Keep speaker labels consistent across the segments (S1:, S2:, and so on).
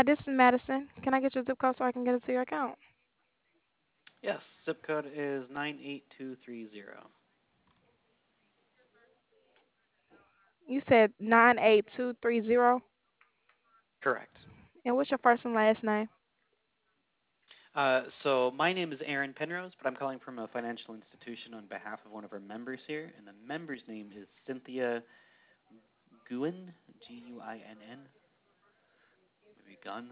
S1: Hi, this is Madison. Can I get your zip code so I can get it to your account?
S2: Yes, zip code is 98230.
S1: You said 98230.
S2: Correct.
S1: And what's your first and last name?
S2: So my name is Aaron Penrose, but I'm calling from a financial institution on behalf of one of our members here, and the member's name is Cynthia Guin, Guinn, maybe Gun.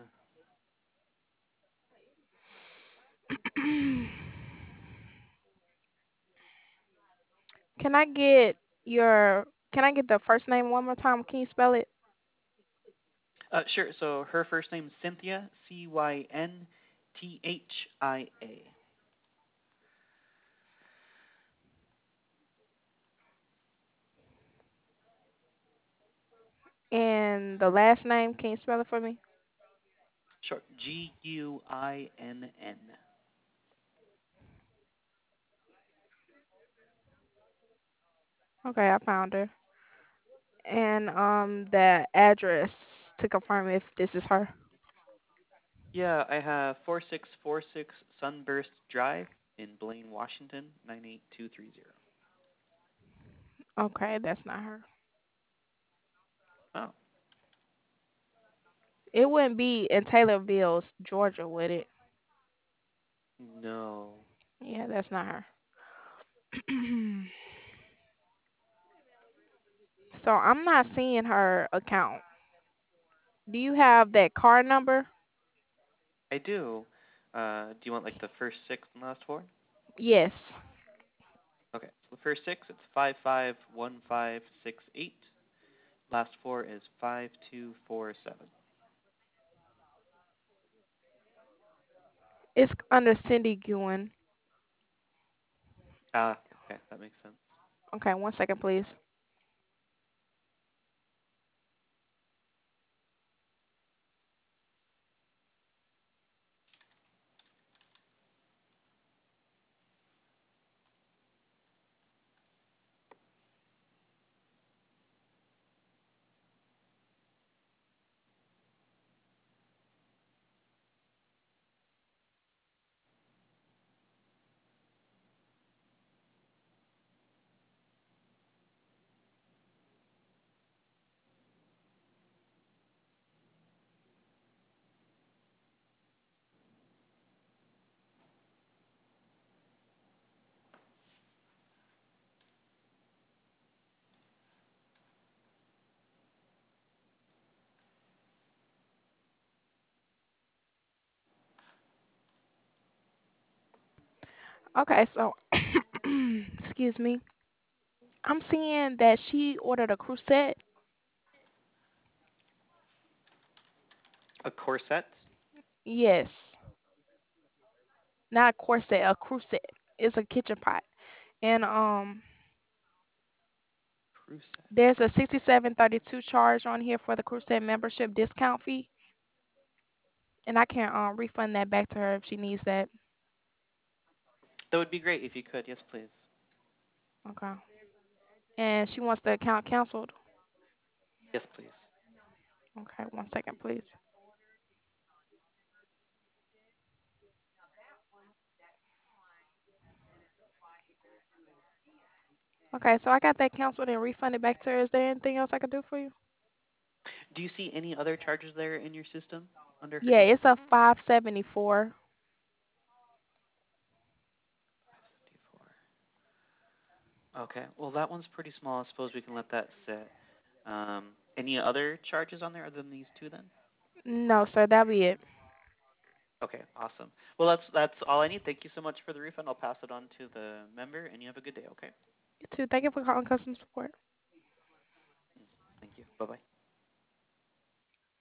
S1: Can I get can I get the first name one more time? Can you spell it?
S2: Sure. So her first name is Cynthia, Cynthia.
S1: And the last name, can you spell it for me?
S2: Short, Guinn.
S1: Okay, I found her. And the address to confirm if this is her.
S2: Yeah, I have 4646 Sunburst Drive in Blaine, Washington, 98230.
S1: Okay, that's not her.
S2: Oh,
S1: It wouldn't be in Taylorville, Georgia, would it?
S2: no.
S1: Yeah, that's not her. So I'm not seeing her account. Do you have that card number?
S2: I do. Do you want like the first six and last four?
S1: Yes.
S2: Okay, so the first six, it's 551568. Last four is 5247.
S1: It's under Cindy Guin.
S2: Ah, okay, that makes sense.
S1: Okay, one second, please. Okay, so excuse me. I'm seeing that she ordered a crusette.
S2: A corset?
S1: Yes, not a corset, a crusette. It's a kitchen pot. And
S2: Crusette.
S1: there's a 6732 charge on here for the crusette membership discount fee, and I can refund that back to her if she needs that.
S2: That would be great if you could. Yes, please.
S1: Okay. And she wants the account canceled.
S2: Yes, please.
S1: Okay, one second, please. Okay, so I got that canceled and refunded back to her. Is there anything else I could do for you?
S2: Do you see any other charges there in your system under her
S1: Yeah,
S2: name?
S1: it's a 574.
S2: 554. Okay, well, that one's pretty small. I suppose we can let that sit. Any other charges on there other than these two then?
S1: No, sir, that'll be it.
S2: Okay, awesome. Well, that's all I need. Thank you so much for the refund. I'll pass it on to the member, and you have a good day, okay?
S1: You too. Thank you for calling customer support.
S2: Thank you. Bye-bye.